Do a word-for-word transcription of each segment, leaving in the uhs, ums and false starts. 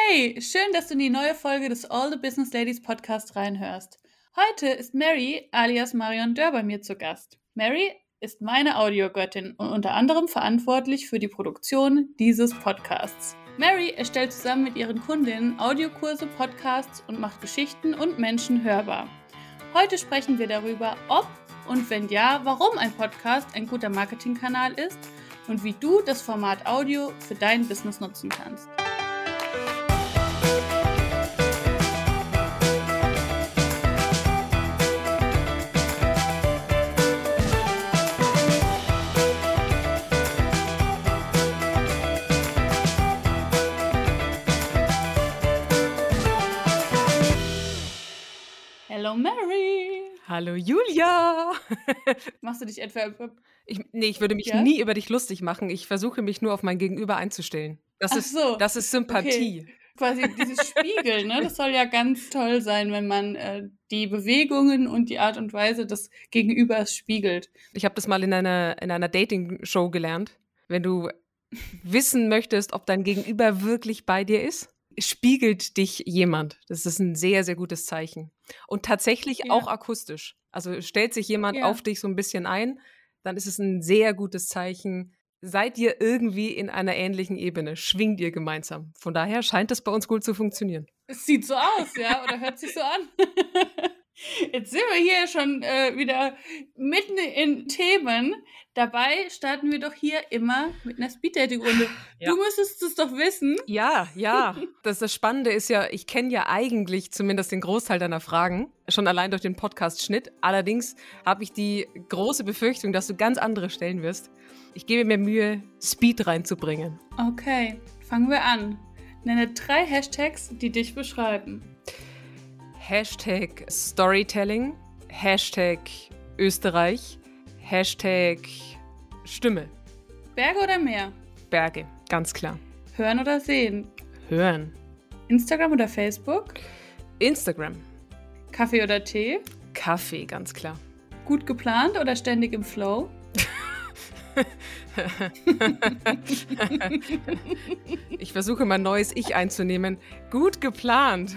Hey, schön, dass du in die neue Folge des All the Business Ladies Podcast reinhörst. Heute ist Mary alias Marion Dörr bei mir zu Gast. Mary ist meine Audiogöttin und unter anderem verantwortlich für die Produktion dieses Podcasts. Mary erstellt zusammen mit ihren Kundinnen Audiokurse, Podcasts und macht Geschichten und Menschen hörbar. Heute sprechen wir darüber, ob und wenn ja, warum ein Podcast ein guter Marketingkanal ist und wie du das Format Audio für dein Business nutzen kannst. Hallo Mary! Hallo Julia! Machst du dich etwa über... Ich, nee, ich würde mich Ja? nie über dich lustig machen. Ich versuche mich nur auf mein Gegenüber einzustellen. Das Ach ist, so, das ist Sympathie. Okay. Quasi dieses Spiegeln, ne? Das soll ja ganz toll sein, wenn man äh, die Bewegungen und die Art und Weise des Gegenübers spiegelt. Ich habe das mal in einer, in einer Dating-Show gelernt. Wenn du wissen möchtest, ob dein Gegenüber wirklich bei dir ist, spiegelt dich jemand. Das ist ein sehr, sehr gutes Zeichen. Und tatsächlich Ja. auch akustisch. Also stellt sich jemand Ja. auf dich so ein bisschen ein, dann ist es ein sehr gutes Zeichen. Seid ihr irgendwie in einer ähnlichen Ebene? Schwingt ihr gemeinsam? Von daher scheint es bei uns gut zu funktionieren. Es sieht so aus, ja, oder hört sich so an. Jetzt sind wir hier schon äh, wieder mitten in Themen. Dabei starten wir doch hier immer mit einer Speed-Dating-Runde. Ja. Du müsstest es doch wissen. Ja, ja. Das, das Spannende ist ja, ich kenne ja eigentlich zumindest den Großteil deiner Fragen, schon allein durch den Podcast-Schnitt. Allerdings habe ich die große Befürchtung, dass du ganz andere stellen wirst. Ich gebe mir Mühe, Speed reinzubringen. Okay, fangen wir an. Nenne drei Hashtags, die dich beschreiben. Hashtag Storytelling, Hashtag Österreich, Hashtag Stimme. Berge oder Meer? Berge, ganz klar. Hören oder sehen? Hören. Instagram oder Facebook? Instagram. Kaffee Kaffee oder Tee? Kaffee, ganz klar. Gut geplant oder ständig im Flow? Ich versuche mein neues Ich einzunehmen. Gut geplant.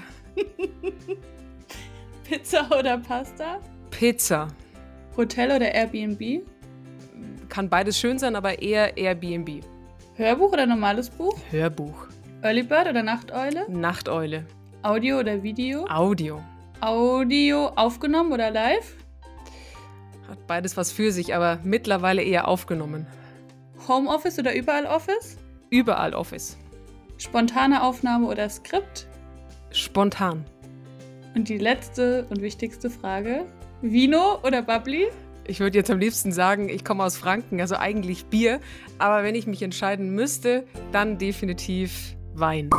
Pizza oder Pasta? Pizza. Hotel oder Airbnb? Kann beides schön sein, aber eher Airbnb. Hörbuch oder normales Buch? Hörbuch. Early Bird oder Nachteule? Nachteule. Audio oder Video? Audio. Audio aufgenommen oder live? Hat beides was für sich, aber mittlerweile eher aufgenommen. Homeoffice oder überall Office? Überall Office. Spontane Aufnahme oder Skript? Spontan. Und die letzte und wichtigste Frage: Vino oder Bubbly? Ich würde jetzt am liebsten sagen, ich komme aus Franken, also eigentlich Bier. Aber wenn ich mich entscheiden müsste, dann definitiv Wein.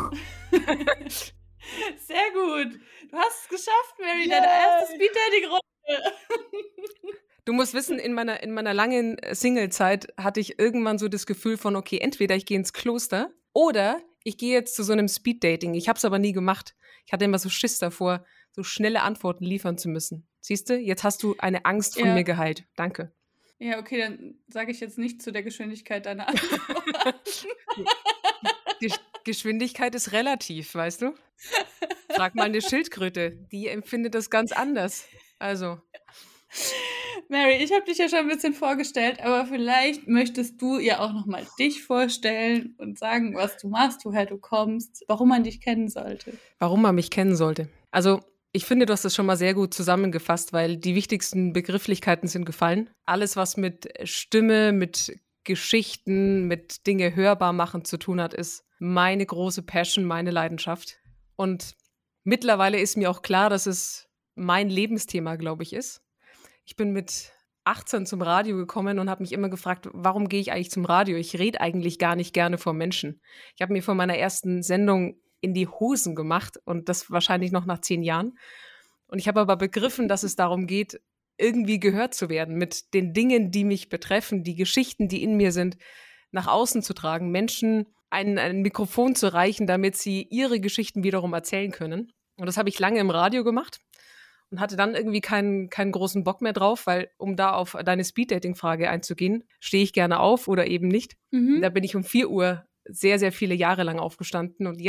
Sehr gut. Du hast es geschafft, Mary. Yeah. Deine erste Speed-Dating-Runde. Du musst wissen, in meiner, in meiner langen Single-Zeit hatte ich irgendwann so das Gefühl von, okay, entweder ich gehe ins Kloster oder ich gehe jetzt zu so einem Speed-Dating. Ich habe es aber nie gemacht. Ich hatte immer so Schiss davor, so schnelle Antworten liefern zu müssen. Siehst du, jetzt hast du eine Angst von Ja. mir geheilt. Danke. Ja, okay, dann sage ich jetzt nicht zu der Geschwindigkeit deiner Antwort. Die Geschwindigkeit ist relativ, weißt du? Frag mal eine Schildkröte, die empfindet das ganz anders. Also, Mary, ich habe dich ja schon ein bisschen vorgestellt, aber vielleicht möchtest du ja auch nochmal dich vorstellen und sagen, was du machst, woher du kommst, warum man dich kennen sollte. warum man mich kennen sollte. Also, ich finde, du hast das schon mal sehr gut zusammengefasst, weil die wichtigsten Begrifflichkeiten sind gefallen. Alles, was mit Stimme, mit Geschichten, mit Dinge hörbar machen zu tun hat, ist meine große Passion, meine Leidenschaft. Und mittlerweile ist mir auch klar, dass es mein Lebensthema, glaube ich, ist. Ich bin mit achtzehn zum Radio gekommen und habe mich immer gefragt, warum gehe ich eigentlich zum Radio? Ich rede eigentlich gar nicht gerne vor Menschen. Ich habe mir vor meiner ersten Sendung in die Hosen gemacht und das wahrscheinlich noch nach zehn Jahren. Und ich habe aber begriffen, dass es darum geht, irgendwie gehört zu werden, mit den Dingen, die mich betreffen, die Geschichten, die in mir sind, nach außen zu tragen, Menschen ein, ein Mikrofon zu reichen, damit sie ihre Geschichten wiederum erzählen können. Und das habe ich lange im Radio gemacht und hatte dann irgendwie keinen, keinen großen Bock mehr drauf, weil, um da auf deine Speed-Dating-Frage einzugehen, stehe ich gerne auf oder eben nicht. Mhm. Da bin ich um vier Uhr sehr, sehr viele Jahre lang aufgestanden und jetzt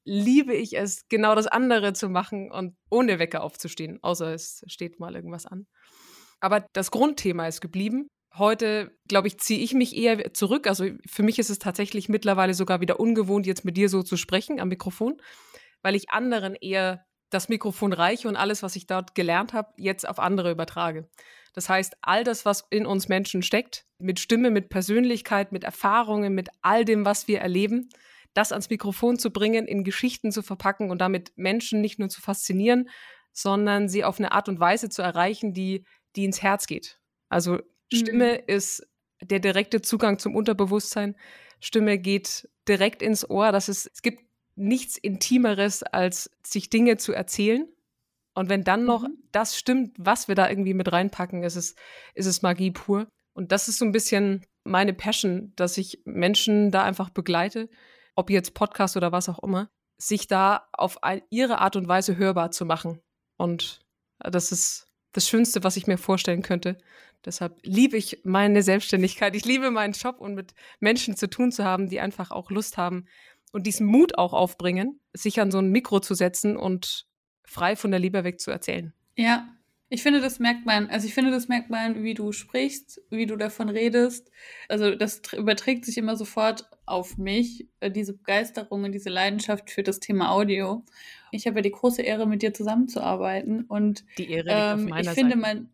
liebe ich es, genau das andere zu machen und ohne Wecker aufzustehen, außer es steht mal irgendwas an. Aber das Grundthema ist geblieben. Heute, glaube ich, ziehe ich mich eher zurück. Also für mich ist es tatsächlich mittlerweile sogar wieder ungewohnt, jetzt mit dir so zu sprechen am Mikrofon, weil ich anderen eher das Mikrofon reiche und alles, was ich dort gelernt habe, jetzt auf andere übertrage. Das heißt, all das, was in uns Menschen steckt, mit Stimme, mit Persönlichkeit, mit Erfahrungen, mit all dem, was wir erleben, das ans Mikrofon zu bringen, in Geschichten zu verpacken und damit Menschen nicht nur zu faszinieren, sondern sie auf eine Art und Weise zu erreichen, die, die ins Herz geht. Also Stimme Mhm. ist der direkte Zugang zum Unterbewusstsein. Stimme geht direkt ins Ohr. Das ist, es gibt nichts Intimeres, als sich Dinge zu erzählen. Und wenn dann noch Mhm. das stimmt, was wir da irgendwie mit reinpacken, ist es, ist es Magie pur. Und das ist so ein bisschen meine Passion, dass ich Menschen da einfach begleite, ob jetzt Podcast oder was auch immer, sich da auf ein, ihre Art und Weise hörbar zu machen. Und das ist das Schönste, was ich mir vorstellen könnte. Deshalb liebe ich meine Selbstständigkeit. Ich liebe meinen Job und mit Menschen zu tun zu haben, die einfach auch Lust haben und diesen Mut auch aufbringen, sich an so ein Mikro zu setzen und frei von der Leber weg zu erzählen. Ja, ich finde, das merkt man. Also ich finde, das merkt man, wie du sprichst, wie du davon redest. Also das tr- überträgt sich immer sofort auf mich, äh, diese Begeisterung und diese Leidenschaft für das Thema Audio. Ich habe ja die große Ehre, mit dir zusammenzuarbeiten und Die Ehre liegt auf ähm, ich meiner finde, Seite. man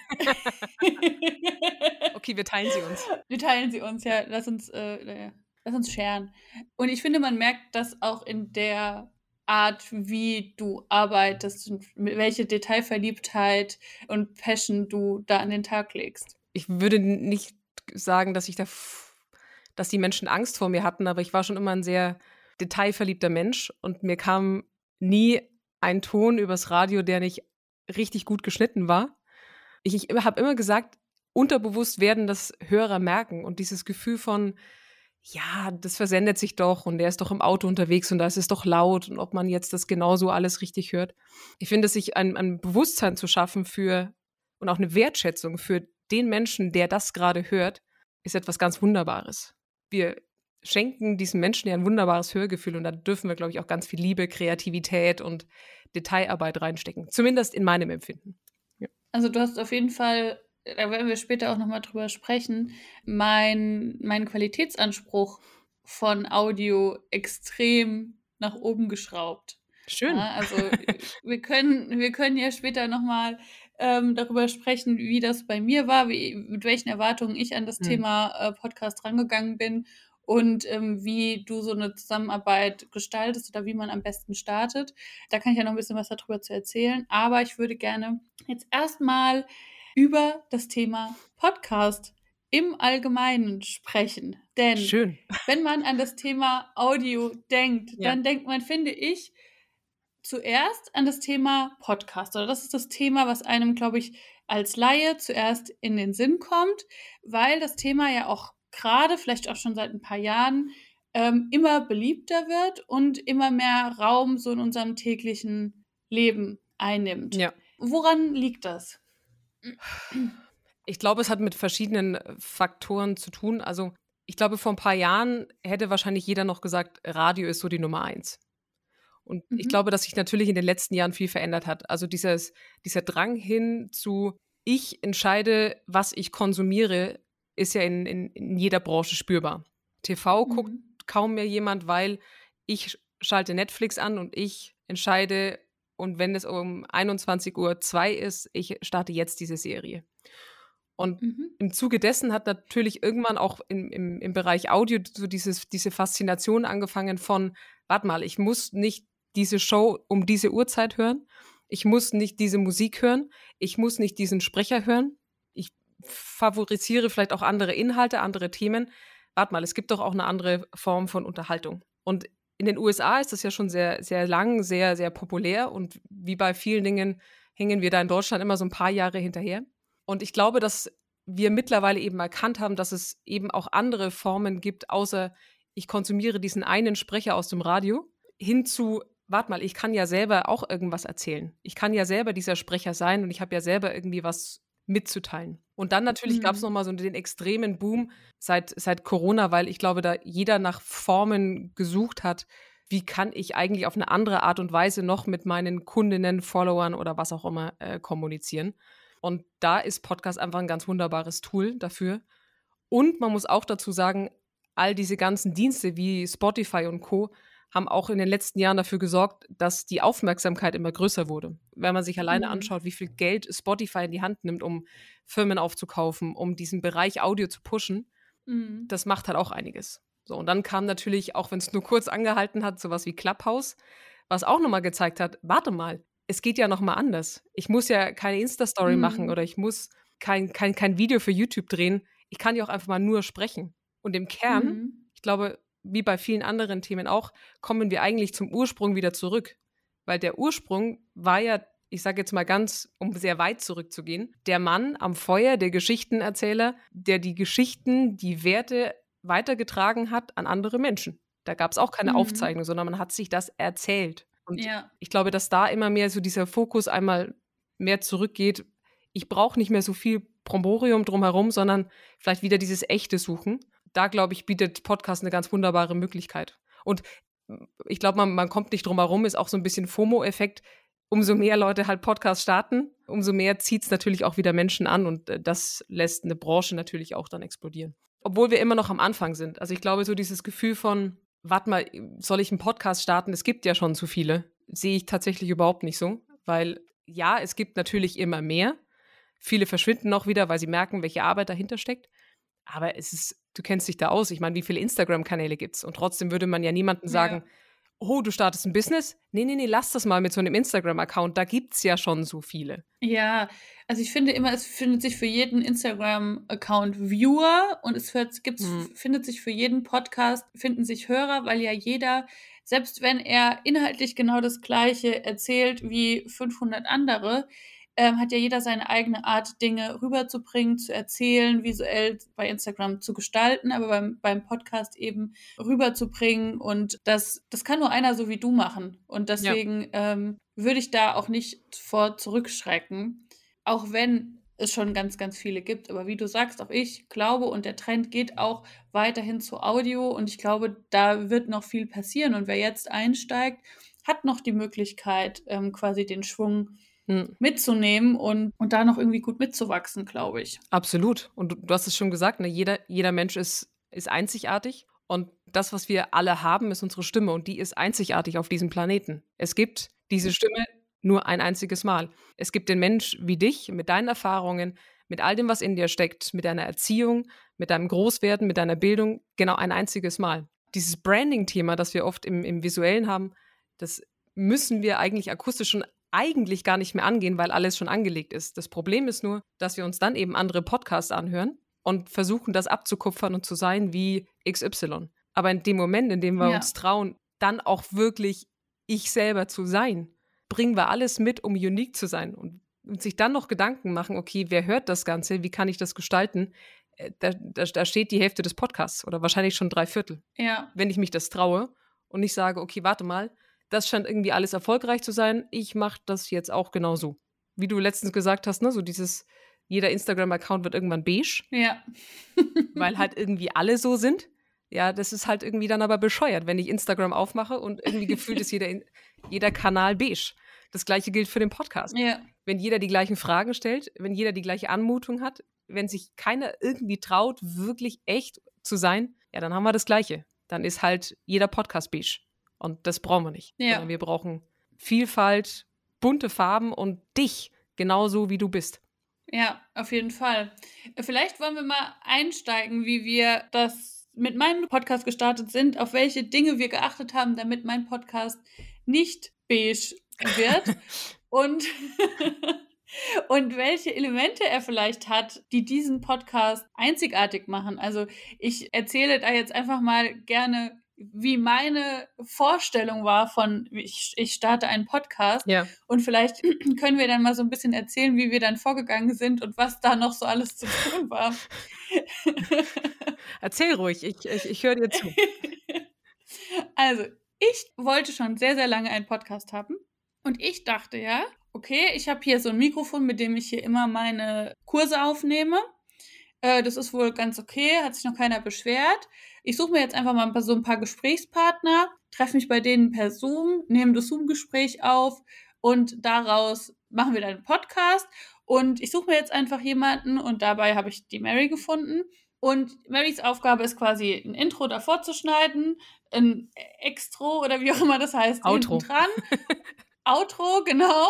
Okay, wir teilen sie uns. wir teilen sie uns, ja, lass uns, äh, äh, lass uns scheren. Und ich finde, man merkt das auch in der Art, wie du arbeitest und mit welche Detailverliebtheit und Passion du da an den Tag legst. Ich würde nicht sagen, dass ich da, f- dass die Menschen Angst vor mir hatten, aber ich war schon immer ein sehr detailverliebter Mensch und mir kam nie ein Ton übers Radio, der nicht richtig gut geschnitten war. Ich, ich habe immer gesagt, unterbewusst werden das Hörer merken und dieses Gefühl von, ja, das versendet sich doch und der ist doch im Auto unterwegs und da ist es doch laut und ob man jetzt das genauso alles richtig hört. Ich finde, sich ein, ein Bewusstsein zu schaffen für und auch eine Wertschätzung für den Menschen, der das gerade hört, ist etwas ganz Wunderbares. Wir schenken diesen Menschen ja ein wunderbares Hörgefühl und da dürfen wir, glaube ich, auch ganz viel Liebe, Kreativität und Detailarbeit reinstecken. Zumindest in meinem Empfinden. Ja. Also du hast auf jeden Fall, da werden wir später auch nochmal drüber sprechen, mein, meinen Qualitätsanspruch von Audio extrem nach oben geschraubt. Schön. Ja, also wir können, wir können ja später nochmal ähm, darüber sprechen, wie das bei mir war, wie, mit welchen Erwartungen ich an das Hm. Thema äh, Podcast rangegangen bin und ähm, wie du so eine Zusammenarbeit gestaltest oder wie man am besten startet. Da kann ich ja noch ein bisschen was darüber zu erzählen. Aber ich würde gerne jetzt erstmal über das Thema Podcast im Allgemeinen sprechen. Denn Schön. wenn man an das Thema Audio denkt, Ja. dann denkt man, finde ich, zuerst an das Thema Podcast. Oder das ist das Thema, was einem, glaube ich, als Laie zuerst in den Sinn kommt, weil das Thema ja auch gerade, vielleicht auch schon seit ein paar Jahren, ähm, immer beliebter wird und immer mehr Raum so in unserem täglichen Leben einnimmt. Ja. Woran liegt das? Ich glaube, es hat mit verschiedenen äh, Faktoren zu tun. Also ich glaube, vor ein paar Jahren hätte wahrscheinlich jeder noch gesagt, Radio ist so die Nummer eins. Und ich Mhm. glaube, dass sich natürlich in den letzten Jahren viel verändert hat. Also dieses, dieser Drang hin zu, ich entscheide, was ich konsumiere, ist ja in, in, in jeder Branche spürbar. T V guckt Mhm. kaum mehr jemand, weil ich schalte Netflix an und ich entscheide, und wenn es um einundzwanzig Uhr zwei ist, ich starte jetzt diese Serie. Und Mhm. im Zuge dessen hat natürlich irgendwann auch im, im, im Bereich Audio so dieses, diese Faszination angefangen von, warte mal, ich muss nicht diese Show um diese Uhrzeit hören, ich muss nicht diese Musik hören, ich muss nicht diesen Sprecher hören, ich favorisiere vielleicht auch andere Inhalte, andere Themen. Warte mal, es gibt doch auch eine andere Form von Unterhaltung. Und in den U S A ist das ja schon sehr, sehr lang, sehr, sehr populär und wie bei vielen Dingen hängen wir da in Deutschland immer so ein paar Jahre hinterher. Und ich glaube, dass wir mittlerweile eben erkannt haben, dass es eben auch andere Formen gibt, außer ich konsumiere diesen einen Sprecher aus dem Radio, hin zu, warte mal, ich kann ja selber auch irgendwas erzählen. Ich kann ja selber dieser Sprecher sein und ich habe ja selber irgendwie was mitzuteilen. Und dann natürlich gab es Mhm. nochmal so den extremen Boom seit, seit Corona, weil ich glaube, da jeder nach Formen gesucht hat, wie kann ich eigentlich auf eine andere Art und Weise noch mit meinen Kundinnen, Followern oder was auch immer äh, kommunizieren. Und da ist Podcast einfach ein ganz wunderbares Tool dafür. Und man muss auch dazu sagen, all diese ganzen Dienste wie Spotify und Co. haben auch in den letzten Jahren dafür gesorgt, dass die Aufmerksamkeit immer größer wurde. Wenn man sich alleine Mhm. anschaut, wie viel Geld Spotify in die Hand nimmt, um Firmen aufzukaufen, um diesen Bereich Audio zu pushen, Mhm. das macht halt auch einiges. So, und dann kam natürlich, auch wenn es nur kurz angehalten hat, sowas wie Clubhouse, was auch nochmal gezeigt hat, warte mal, es geht ja nochmal anders. Ich muss ja keine Insta-Story Mhm. machen oder ich muss kein, kein, kein Video für YouTube drehen. Ich kann ja auch einfach mal nur sprechen. Und im Kern, Mhm. ich glaube, wie bei vielen anderen Themen auch, kommen wir eigentlich zum Ursprung wieder zurück. Weil der Ursprung war ja, ich sage jetzt mal ganz, um sehr weit zurückzugehen, der Mann am Feuer, der Geschichtenerzähler, der die Geschichten, die Werte weitergetragen hat an andere Menschen. Da gab es auch keine Mhm. Aufzeichnung, sondern man hat sich das erzählt. Und Ja. ich glaube, dass da immer mehr so dieser Fokus einmal mehr zurückgeht. Ich brauche nicht mehr so viel Bromborium drumherum, sondern vielleicht wieder dieses Echte suchen. Da, glaube ich, bietet Podcast eine ganz wunderbare Möglichkeit. Und ich glaube, man, man kommt nicht drum herum, ist auch so ein bisschen FOMO-Effekt. Umso mehr Leute halt Podcasts starten, umso mehr zieht es natürlich auch wieder Menschen an und äh, das lässt eine Branche natürlich auch dann explodieren. Obwohl wir immer noch am Anfang sind. Also ich glaube, so dieses Gefühl von, warte mal, soll ich einen Podcast starten? Es gibt ja schon zu viele. Sehe ich tatsächlich überhaupt nicht so. Weil ja, es gibt natürlich immer mehr. Viele verschwinden noch wieder, weil sie merken, welche Arbeit dahinter steckt. Aber es ist, du kennst dich da aus. Ich meine, wie viele Instagram-Kanäle gibt es? Und trotzdem würde man ja niemandem sagen, Ja. oh, du startest ein Business? Nee, nee, nee, lass das mal mit so einem Instagram-Account. Da gibt es ja schon so viele. Ja, also ich finde immer, es findet sich für jeden Instagram-Account Viewer und es wird, gibt's, Hm. findet sich für jeden Podcast, finden sich Hörer, weil ja jeder, selbst wenn er inhaltlich genau das Gleiche erzählt wie fünfhundert andere, ähm, hat ja jeder seine eigene Art, Dinge rüberzubringen, zu erzählen, visuell bei Instagram zu gestalten, aber beim, beim Podcast eben rüberzubringen. Und das, das kann nur einer so wie du machen. Und Ja. deswegen ähm, würde ich da auch nicht vor zurückschrecken, auch wenn es schon ganz, ganz viele gibt. Aber wie du sagst, auch ich glaube, und der Trend geht auch weiterhin zu Audio. Und ich glaube, da wird noch viel passieren. Und wer jetzt einsteigt, hat noch die Möglichkeit, ähm, quasi den Schwung Hm. mitzunehmen und, und da noch irgendwie gut mitzuwachsen, glaube ich. Absolut. Und du, du hast es schon gesagt, ne? jeder, jeder Mensch ist, ist einzigartig. Und das, was wir alle haben, ist unsere Stimme. Und die ist einzigartig auf diesem Planeten. Es gibt diese Stimme nur ein einziges Mal. Es gibt den Mensch wie dich, mit deinen Erfahrungen, mit all dem, was in dir steckt, mit deiner Erziehung, mit deinem Großwerden, mit deiner Bildung, genau ein einziges Mal. Dieses Branding-Thema, das wir oft im, im Visuellen haben, das müssen wir eigentlich akustisch schon eigentlich gar nicht mehr angehen, weil alles schon angelegt ist. Das Problem ist nur, dass wir uns dann eben andere Podcasts anhören und versuchen, das abzukupfern und zu sein wie X Y. Aber in dem Moment, in dem wir Ja. uns trauen, dann auch wirklich ich selber zu sein, bringen wir alles mit, um unique zu sein. Und, und sich dann noch Gedanken machen, okay, wer hört das Ganze, wie kann ich das gestalten? Äh, Da, da, da steht die Hälfte des Podcasts oder wahrscheinlich schon drei Viertel. Ja. Wenn ich mich das traue und nicht sage, okay, warte mal, das scheint irgendwie alles erfolgreich zu sein, ich mache das jetzt auch genauso. Wie du letztens gesagt hast, ne, so dieses, jeder Instagram-Account wird irgendwann beige, Ja. weil halt irgendwie alle so sind. Ja, das ist halt irgendwie dann aber bescheuert, wenn ich Instagram aufmache und irgendwie gefühlt ist jeder, jeder Kanal beige. Das gleiche gilt für den Podcast. Ja. Wenn jeder die gleichen Fragen stellt, wenn jeder die gleiche Anmutung hat, wenn sich keiner irgendwie traut, wirklich echt zu sein, ja, dann haben wir das Gleiche. Dann ist halt jeder Podcast beige. Und das brauchen wir nicht. Ja. Sondern wir brauchen Vielfalt, bunte Farben und dich genauso, wie du bist. Ja, auf jeden Fall. Vielleicht wollen wir mal einsteigen, wie wir das mit meinem Podcast gestartet sind, auf welche Dinge wir geachtet haben, damit mein Podcast nicht beige wird und, und welche Elemente er vielleicht hat, die diesen Podcast einzigartig machen. Also ich erzähle da jetzt einfach mal gerne, wie meine Vorstellung war von, ich, ich starte einen Podcast. Ja. Und vielleicht können wir dann mal so ein bisschen erzählen, wie wir dann vorgegangen sind und was da noch so alles zu tun war. Erzähl ruhig, ich, ich, ich höre dir zu. Also, ich wollte schon sehr, sehr lange einen Podcast haben. Und ich dachte ja, okay, ich habe hier so ein Mikrofon, mit dem ich hier immer meine Kurse aufnehme. Äh, das ist wohl ganz okay, hat sich noch keiner beschwert. Ich suche mir jetzt einfach mal so ein paar Gesprächspartner treffe mich bei denen per Zoom, nehme das Zoom-Gespräch auf und daraus machen wir dann einen Podcast. Und ich suche mir jetzt einfach jemanden und dabei habe ich die Mary gefunden. Und Marys Aufgabe ist quasi, ein Intro davor zu schneiden, ein Extro oder wie auch immer das heißt, Outro. hinten dran. Outro, genau.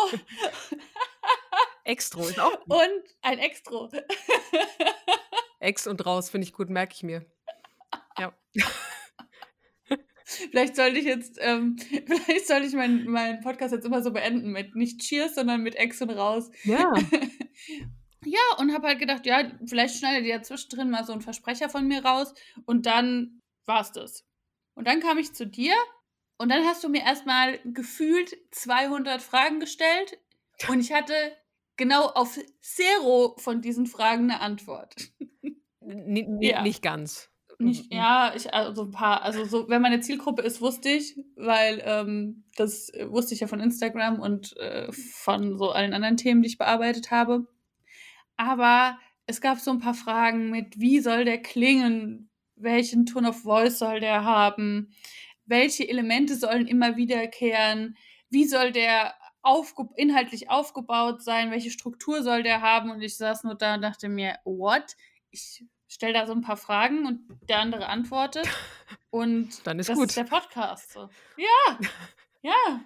Extro ist auch gut. Und ein Extro. Ex und raus, finde ich gut, merke ich mir. Ja. Vielleicht sollte ich jetzt, ähm, vielleicht sollte ich meinen mein Podcast jetzt immer so beenden mit nicht Cheers, sondern mit Ex und raus. Ja. Ja, und habe halt gedacht, ja, vielleicht schneidet ihr ja zwischendrin mal so einen Versprecher von mir raus und dann war's das. Und dann kam ich zu dir und dann hast du mir erstmal gefühlt zweihundert Fragen gestellt und ich hatte genau auf zero von diesen Fragen eine Antwort. N n Ja. Nicht ganz. Nicht, ja, ich, also ein paar, also so, wer meine Zielgruppe ist, wusste ich, weil ähm, das wusste ich ja von Instagram und äh, von so allen anderen Themen, die ich bearbeitet habe. Aber es gab so ein paar Fragen mit, wie soll der klingen? Welchen Tone of Voice soll der haben? Welche Elemente sollen immer wiederkehren? Wie soll der aufge inhaltlich aufgebaut sein? Welche Struktur soll der haben? Und ich saß nur da und dachte mir, what? Ich stelle da so ein paar Fragen und der andere antwortet. Und Dann ist das gut. ist der Podcast. So. Ja, ja.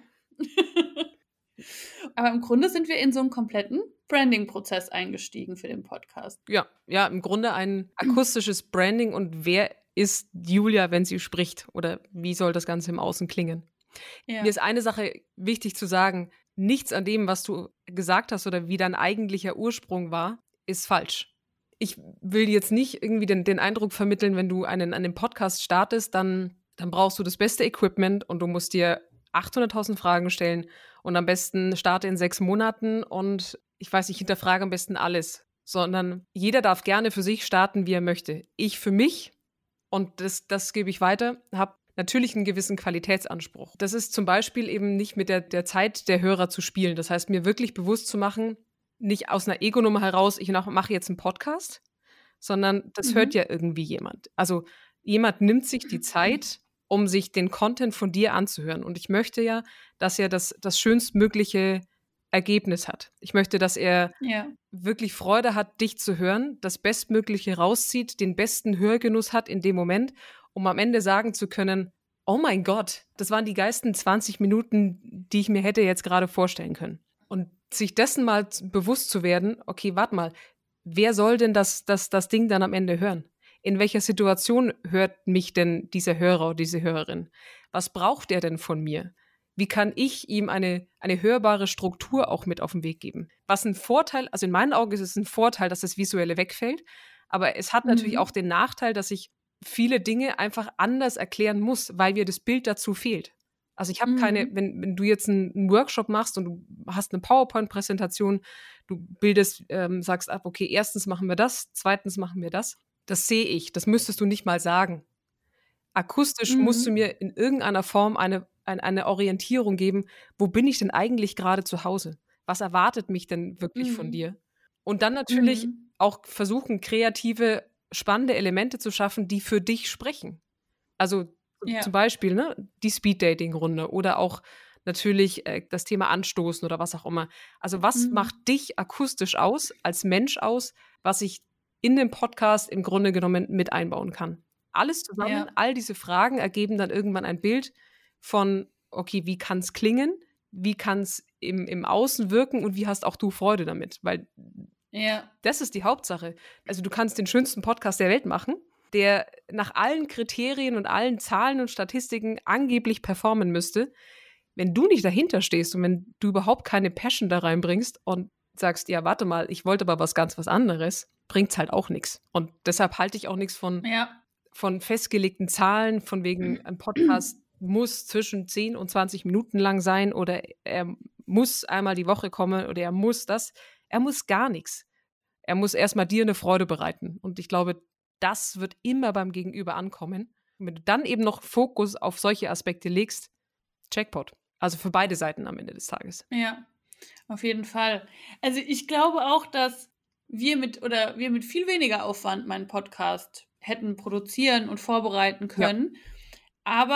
Aber im Grunde sind wir in so einen kompletten Branding-Prozess eingestiegen für den Podcast. Ja, ja, im Grunde ein akustisches Branding und wer ist Julia, wenn sie spricht? Oder wie soll das Ganze im Außen klingen? Ja. Mir ist eine Sache wichtig zu sagen, nichts an dem, was du gesagt hast oder wie dein eigentlicher Ursprung war, ist falsch. Ich will jetzt nicht irgendwie den, den Eindruck vermitteln, wenn du einen, einen Podcast startest, dann, dann brauchst du das beste Equipment und du musst dir achthunderttausend Fragen stellen und am besten starte in sechs Monaten und ich weiß, ich hinterfrage am besten alles, sondern jeder darf gerne für sich starten, wie er möchte. Ich für mich, und das, das gebe ich weiter, habe natürlich einen gewissen Qualitätsanspruch. Das ist zum Beispiel eben nicht mit der, der Zeit der Hörer zu spielen. Das heißt, mir wirklich bewusst zu machen, nicht aus einer Ego-Nummer heraus, ich mache jetzt einen Podcast, sondern das Mhm. hört ja irgendwie jemand. Also jemand nimmt sich die Zeit, um sich den Content von dir anzuhören. Und ich möchte ja, dass er das, das schönstmögliche Ergebnis hat. Ich möchte, dass er Ja. wirklich Freude hat, dich zu hören, das Bestmögliche rauszieht, den besten Hörgenuss hat in dem Moment, um am Ende sagen zu können, oh mein Gott, das waren die geilsten zwanzig Minuten, die ich mir hätte jetzt gerade vorstellen können. Und sich dessen mal z- bewusst zu werden, okay, warte mal, wer soll denn das, das, das Ding dann am Ende hören? In welcher Situation hört mich denn dieser Hörer oder diese Hörerin? Was braucht er denn von mir? Wie kann ich ihm eine, eine hörbare Struktur auch mit auf den Weg geben? Was ein Vorteil, also in meinen Augen ist es ein Vorteil, dass das Visuelle wegfällt, aber es hat natürlich Mhm. auch den Nachteil, dass ich viele Dinge einfach anders erklären muss, weil mir das Bild dazu fehlt. Also ich habe Mhm. keine, wenn, wenn du jetzt einen, einen Workshop machst und du hast eine PowerPoint-Präsentation, du bildest, ähm, sagst ab, okay, erstens machen wir das, zweitens machen wir das. Das sehe ich, das müsstest du nicht mal sagen. Akustisch musst du Mhm. mir in irgendeiner Form eine, ein, eine Orientierung geben, wo bin ich denn eigentlich gerade zu Hause? Was erwartet mich denn wirklich von Mhm. dir? Und dann natürlich Mhm. auch versuchen, kreative, spannende Elemente zu schaffen, die für dich sprechen. Also Ja. zum Beispiel ne, die Speed-Dating-Runde oder auch natürlich äh, das Thema Anstoßen oder was auch immer. Also was Mhm. macht dich akustisch aus, als Mensch aus, was ich in dem Podcast im Grunde genommen mit einbauen kann? Alles zusammen, Ja. all diese Fragen ergeben dann irgendwann ein Bild von, okay, wie kann es klingen, wie kann es im, im Außen wirken und wie hast auch du Freude damit? Weil Ja. das ist die Hauptsache. Also du kannst den schönsten Podcast der Welt machen, der nach allen Kriterien und allen Zahlen und Statistiken angeblich performen müsste. Wenn du nicht dahinter stehst und wenn du überhaupt keine Passion da reinbringst und sagst, ja, warte mal, ich wollte aber was ganz was anderes, bringt's halt auch nichts. Und deshalb halte ich auch nichts von, Ja. von festgelegten Zahlen, von wegen, ein Podcast muss zwischen zehn und zwanzig Minuten lang sein oder er muss einmal die Woche kommen oder er muss das. Er muss gar nichts. Er muss erstmal dir eine Freude bereiten. Und ich glaube, das wird immer beim Gegenüber ankommen. Und wenn du dann eben noch Fokus auf solche Aspekte legst, Jackpot. Also für beide Seiten am Ende des Tages. Ja, auf jeden Fall. Also ich glaube auch, dass wir mit oder wir mit viel weniger Aufwand meinen Podcast hätten produzieren und vorbereiten Ja. können. Aber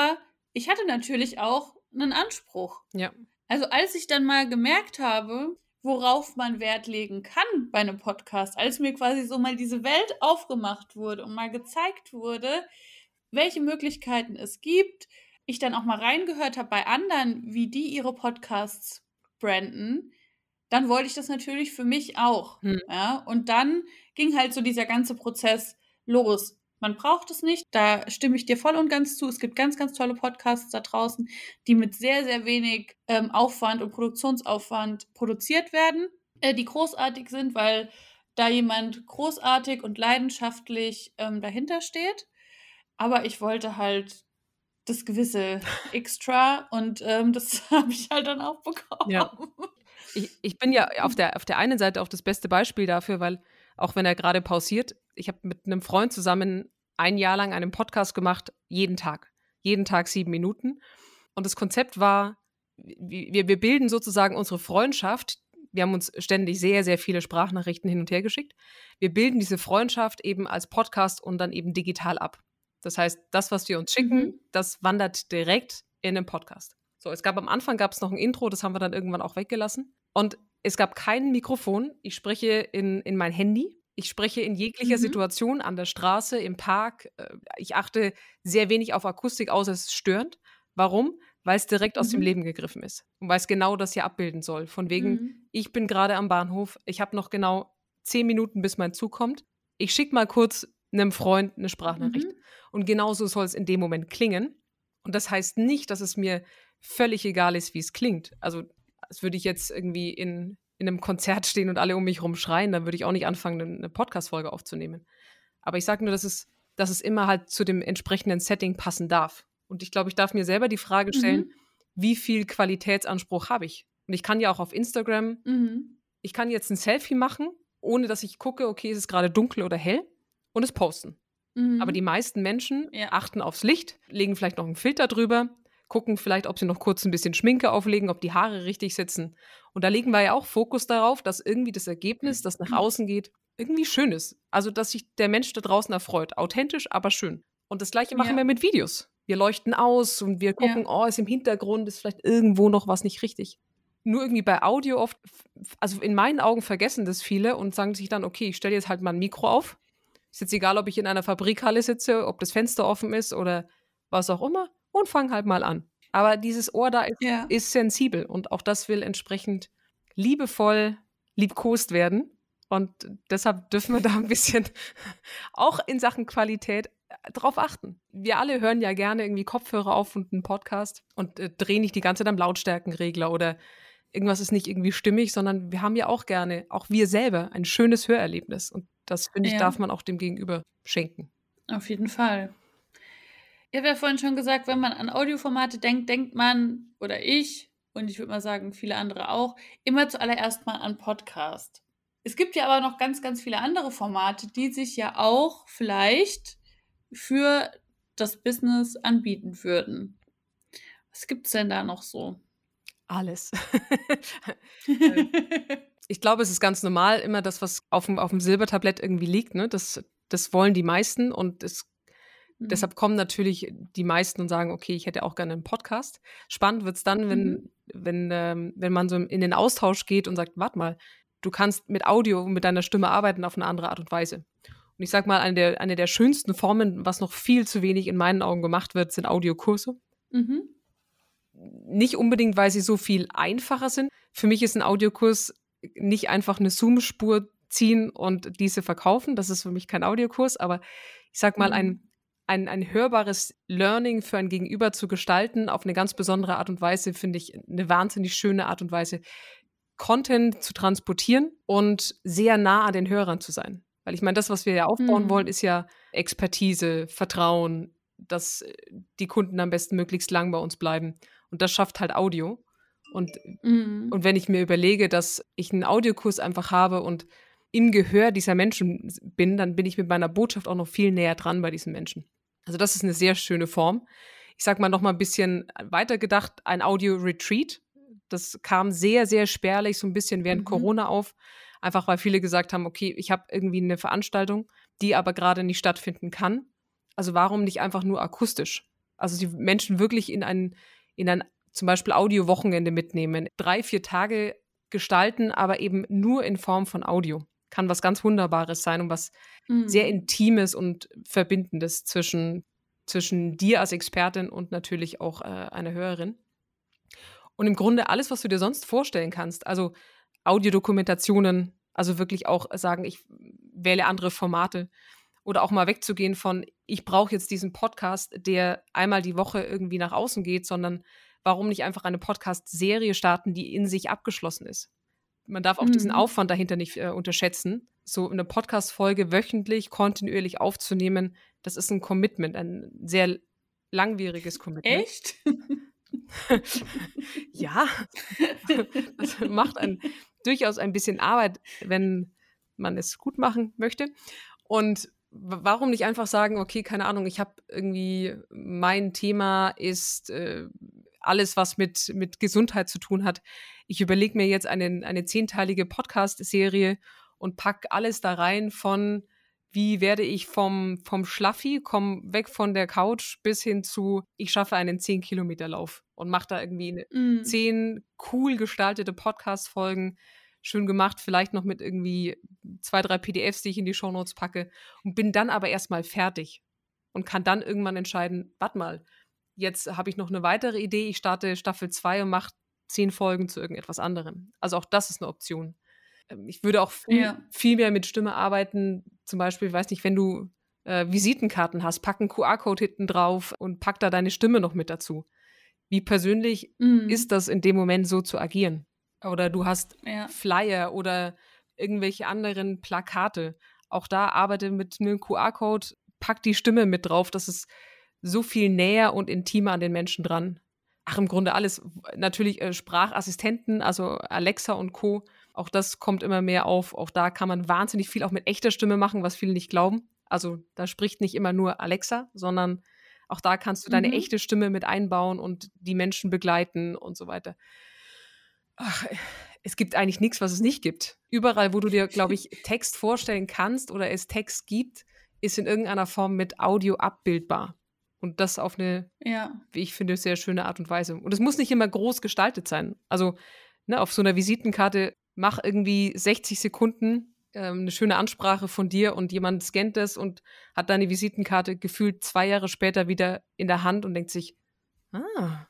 ich hatte natürlich auch einen Anspruch. Ja. Also als ich dann mal gemerkt habe, worauf man Wert legen kann bei einem Podcast, als mir quasi so mal diese Welt aufgemacht wurde und mal gezeigt wurde, welche Möglichkeiten es gibt, ich dann auch mal reingehört habe bei anderen, wie die ihre Podcasts branden, dann wollte ich das natürlich für mich auch. Hm. Ja? Und dann ging halt so dieser ganze Prozess los. Man braucht es nicht, da stimme ich dir voll und ganz zu. Es gibt ganz, ganz tolle Podcasts da draußen, die mit sehr, sehr wenig ähm, Aufwand und Produktionsaufwand produziert werden, äh, die großartig sind, weil da jemand großartig und leidenschaftlich ähm, dahinter steht. Aber ich wollte halt das gewisse Extra und ähm, das habe ich halt dann auch bekommen. Ja. Ich, ich bin ja auf der, auf der einen Seite auch das beste Beispiel dafür, weil auch wenn er gerade pausiert, ich habe mit einem Freund zusammen ein Jahr lang einen Podcast gemacht, jeden Tag. Jeden Tag sieben Minuten. Und das Konzept war, wir, wir bilden sozusagen unsere Freundschaft. Wir haben uns ständig sehr, sehr viele Sprachnachrichten hin und her geschickt. Wir bilden diese Freundschaft eben als Podcast und dann eben digital ab. Das heißt, das, was wir uns schicken, Mhm. das wandert direkt in den Podcast. So, es gab am Anfang gab es noch ein Intro, das haben wir dann irgendwann auch weggelassen. Und es gab kein Mikrofon. Ich spreche in, in mein Handy. Ich spreche in jeglicher Mhm. Situation, an der Straße, im Park. Ich achte sehr wenig auf Akustik, außer es ist störend. Warum? Weil es direkt aus dem Mhm. Leben gegriffen ist. Und weil es genau das hier abbilden soll. Von wegen, Mhm. ich bin gerade am Bahnhof, ich habe noch genau zehn Minuten, bis mein Zug kommt. Ich schicke mal kurz einem Freund eine Sprachnachricht. Mhm. Und genauso soll es in dem Moment klingen. Und das heißt nicht, dass es mir völlig egal ist, wie es klingt. Also, als würde ich jetzt irgendwie in, in einem Konzert stehen und alle um mich rum schreien, dann würde ich auch nicht anfangen, eine Podcast-Folge aufzunehmen. Aber ich sage nur, dass es, dass es immer halt zu dem entsprechenden Setting passen darf. Und ich glaube, ich darf mir selber die Frage stellen, Mhm. wie viel Qualitätsanspruch habe ich? Und ich kann ja auch auf Instagram, Mhm. ich kann jetzt ein Selfie machen, ohne dass ich gucke, okay, ist es gerade dunkel oder hell, und es posten. Mhm. Aber die meisten Menschen Ja. achten aufs Licht, legen vielleicht noch einen Filter drüber, gucken vielleicht, ob sie noch kurz ein bisschen Schminke auflegen, ob die Haare richtig sitzen. Und da legen wir ja auch Fokus darauf, dass irgendwie das Ergebnis, das nach außen geht, irgendwie schön ist. Also, dass sich der Mensch da draußen erfreut. Authentisch, aber schön. Und das Gleiche machen Ja. wir mit Videos. Wir leuchten aus und wir gucken, Ja. oh, ist im Hintergrund, ist vielleicht irgendwo noch was nicht richtig. Nur irgendwie bei Audio oft, also in meinen Augen vergessen das viele und sagen sich dann, okay, ich stelle jetzt halt mal ein Mikro auf. Ist jetzt egal, ob ich in einer Fabrikhalle sitze, ob das Fenster offen ist oder was auch immer, und fang halt mal an. Aber dieses Ohr da ist, Ja. ist sensibel und auch das will entsprechend liebevoll liebkost werden. Und deshalb dürfen wir da ein bisschen auch in Sachen Qualität drauf achten. Wir alle hören ja gerne irgendwie Kopfhörer auf und einen Podcast und äh, drehen nicht die ganze Zeit am Lautstärkenregler oder irgendwas ist nicht irgendwie stimmig, sondern wir haben ja auch gerne, auch wir selber, ein schönes Hörerlebnis. Und das, finde ich, Ja. darf man auch dem Gegenüber schenken. Auf jeden Fall. Ich habe ja vorhin schon gesagt, wenn man an Audioformate denkt, denkt man, oder ich, und ich würde mal sagen, viele andere auch, immer zuallererst mal an Podcast. Es gibt ja aber noch ganz, ganz viele andere Formate, die sich ja auch vielleicht für das Business anbieten würden. Was gibt's denn da noch so? Alles. Ich glaube, es ist ganz normal, immer das, was auf dem, auf dem Silbertablett irgendwie liegt, ne? Das, das wollen die meisten und es, Mhm. deshalb kommen natürlich die meisten und sagen, okay, ich hätte auch gerne einen Podcast. Spannend wird's dann, wenn, Mhm. wenn, ähm, wenn man so in den Austausch geht und sagt, warte mal, du kannst mit Audio und mit deiner Stimme arbeiten auf eine andere Art und Weise. Und ich sag mal, eine der, eine der schönsten Formen, was noch viel zu wenig in meinen Augen gemacht wird, sind Audiokurse. Mhm. Nicht unbedingt, weil sie so viel einfacher sind. Für mich ist ein Audiokurs nicht einfach eine Zoom-Spur ziehen und diese verkaufen. Das ist für mich kein Audiokurs, aber ich sag mal, Mhm. ein, ein, ein hörbares Learning für ein Gegenüber zu gestalten auf eine ganz besondere Art und Weise, finde ich eine wahnsinnig schöne Art und Weise, Content zu transportieren und sehr nah an den Hörern zu sein. Weil ich meine, das, was wir ja aufbauen Mhm. wollen, ist ja Expertise, Vertrauen, dass die Kunden am besten möglichst lang bei uns bleiben. Und das schafft halt Audio. Und, Mhm. und wenn ich mir überlege, dass ich einen Audiokurs einfach habe und im Gehör dieser Menschen bin, dann bin ich mit meiner Botschaft auch noch viel näher dran bei diesen Menschen. Also das ist eine sehr schöne Form. Ich sag mal noch mal ein bisschen weitergedacht, ein Audio-Retreat. Das kam sehr, sehr spärlich so ein bisschen während Mhm. Corona auf. Einfach weil viele gesagt haben, okay, ich habe irgendwie eine Veranstaltung, die aber gerade nicht stattfinden kann. Also warum nicht einfach nur akustisch? Also die Menschen wirklich in ein, in ein zum Beispiel Audio-Wochenende mitnehmen. Drei, vier Tage gestalten, aber eben nur in Form von Audio. Kann was ganz Wunderbares sein und was Mhm. sehr Intimes und Verbindendes zwischen, zwischen dir als Expertin und natürlich auch äh, einer Hörerin. Und im Grunde alles, was du dir sonst vorstellen kannst, also Audiodokumentationen, also wirklich auch sagen, ich wähle andere Formate oder auch mal wegzugehen von, ich brauche jetzt diesen Podcast, der einmal die Woche irgendwie nach außen geht, sondern warum nicht einfach eine Podcast-Serie starten, die in sich abgeschlossen ist? Man darf auch diesen Mhm. Aufwand dahinter nicht äh, unterschätzen. So eine Podcast-Folge wöchentlich kontinuierlich aufzunehmen, das ist ein Commitment, ein sehr langwieriges Commitment. Echt? Ja, das macht ein, durchaus ein bisschen Arbeit, wenn man es gut machen möchte. Und w- warum nicht einfach sagen, okay, keine Ahnung, ich habe irgendwie, mein Thema ist äh, alles, was mit, mit Gesundheit zu tun hat. Ich überlege mir jetzt einen, eine zehnteilige Podcast-Serie und pack alles da rein von, wie werde ich vom, vom Schlaffi, komm weg von der Couch bis hin zu, ich schaffe einen zehn-Kilometer-Lauf und mache da irgendwie eine Mhm. zehn cool gestaltete Podcast-Folgen, schön gemacht, vielleicht noch mit irgendwie zwei, drei P D Fs, die ich in die Shownotes packe und bin dann aber erstmal fertig und kann dann irgendwann entscheiden, warte mal, jetzt habe ich noch eine weitere Idee, ich starte Staffel zwei und mache zehn Folgen zu irgendetwas anderem. Also auch das ist eine Option. Ähm, Ich würde auch viel, Ja. viel mehr mit Stimme arbeiten, zum Beispiel, weiß nicht, wenn du äh, Visitenkarten hast, pack einen Q R-Code hinten drauf und pack da deine Stimme noch mit dazu. Wie persönlich Mhm. ist das in dem Moment so zu agieren? Oder du hast Ja. Flyer oder irgendwelche anderen Plakate. Auch da arbeite mit einem Q R-Code, pack die Stimme mit drauf. Das ist so viel näher und intimer an den Menschen dran. Ach, im Grunde alles. Natürlich äh, Sprachassistenten, also Alexa und Co. Auch das kommt immer mehr auf. Auch da kann man wahnsinnig viel auch mit echter Stimme machen, was viele nicht glauben. Also da spricht nicht immer nur Alexa, sondern auch da kannst du deine Mhm. echte Stimme mit einbauen und die Menschen begleiten und so weiter. Ach, es gibt eigentlich nichts, was es nicht gibt. Überall, wo du dir, glaube ich, Text vorstellen kannst oder es Text gibt, ist in irgendeiner Form mit Audio abbildbar. Und das auf eine, Ja. wie ich finde, sehr schöne Art und Weise. Und es muss nicht immer groß gestaltet sein. Also ne, auf so einer Visitenkarte mach irgendwie sechzig Sekunden ähm, eine schöne Ansprache von dir und jemand scannt das und hat deine Visitenkarte gefühlt zwei Jahre später wieder in der Hand und denkt sich, ah,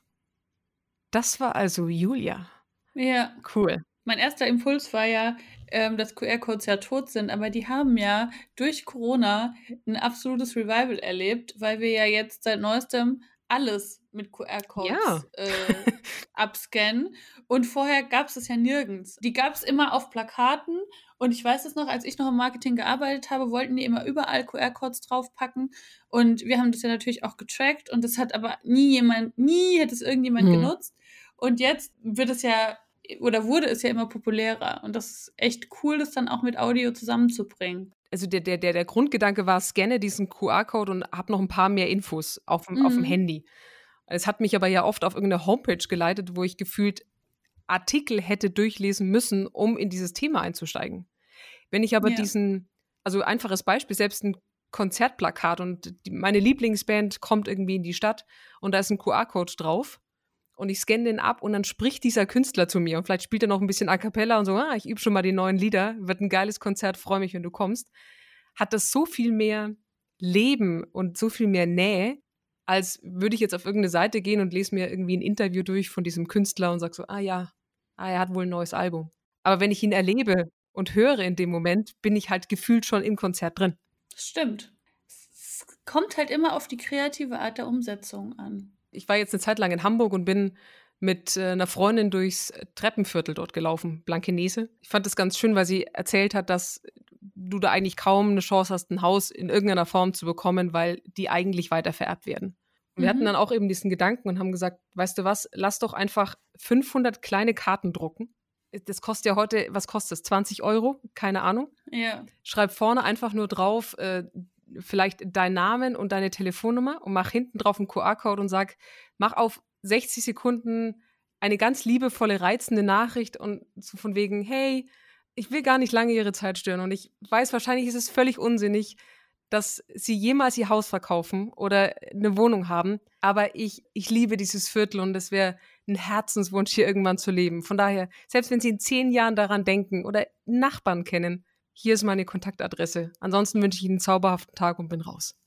das war also Julia. Ja. Cool. Mein erster Impuls war ja, ähm, dass Q R-Codes ja tot sind, aber die haben ja durch Corona ein absolutes Revival erlebt, weil wir ja jetzt seit neuestem alles mit Q Ja. R-Codes äh, abscannen. Und vorher gab es das ja nirgends. Die gab es immer auf Plakaten. Und ich weiß es noch, als ich noch im Marketing gearbeitet habe, wollten die immer überall Q R-Codes draufpacken. Und wir haben das ja natürlich auch getrackt. Und das hat aber nie jemand, nie hätte es irgendjemand Mhm. genutzt. Und jetzt wird es ja oder wurde es ja immer populärer. Und das ist echt cool, das dann auch mit Audio zusammenzubringen. Also der, der, der, der Grundgedanke war, scanne diesen Q R-Code und hab noch ein paar mehr Infos auf dem, auf dem Mhm. Handy. Es hat mich aber ja oft auf irgendeine Homepage geleitet, wo ich gefühlt Artikel hätte durchlesen müssen, um in dieses Thema einzusteigen. Wenn ich aber Ja. diesen, also einfaches Beispiel, selbst ein Konzertplakat und die, meine Lieblingsband kommt irgendwie in die Stadt und da ist ein Q R-Code drauf und ich scanne den ab und dann spricht dieser Künstler zu mir und vielleicht spielt er noch ein bisschen A Cappella und so, ah, ich übe schon mal die neuen Lieder, wird ein geiles Konzert, freue mich, wenn du kommst, hat das so viel mehr Leben und so viel mehr Nähe, als würde ich jetzt auf irgendeine Seite gehen und lese mir irgendwie ein Interview durch von diesem Künstler und sage so, ah ja, ah, er hat wohl ein neues Album. Aber wenn ich ihn erlebe und höre in dem Moment, bin ich halt gefühlt schon im Konzert drin. Das stimmt. Es kommt halt immer auf die kreative Art der Umsetzung an. Ich war jetzt eine Zeit lang in Hamburg und bin mit äh, einer Freundin durchs Treppenviertel dort gelaufen, Blankenese. Ich fand das ganz schön, weil sie erzählt hat, dass du da eigentlich kaum eine Chance hast, ein Haus in irgendeiner Form zu bekommen, weil die eigentlich weiter vererbt werden. Und wir hatten Mhm. dann auch eben diesen Gedanken und haben gesagt, weißt du was, lass doch einfach fünfhundert kleine Karten drucken. Das kostet ja heute, was kostet das? zwanzig Euro? Keine Ahnung. Ja. Schreib vorne einfach nur drauf, äh, vielleicht deinen Namen und deine Telefonnummer und mach hinten drauf einen Q R-Code und sag, mach auf sechzig Sekunden eine ganz liebevolle, reizende Nachricht und so von wegen, hey, ich will gar nicht lange Ihre Zeit stören und ich weiß, wahrscheinlich ist es völlig unsinnig. dass sie jemals ihr Haus verkaufen oder eine Wohnung haben. Aber ich, ich liebe dieses Viertel und es wäre ein Herzenswunsch, hier irgendwann zu leben. Von daher, selbst wenn Sie in zehn Jahren daran denken oder Nachbarn kennen, hier ist meine Kontaktadresse. Ansonsten wünsche ich Ihnen einen zauberhaften Tag und bin raus.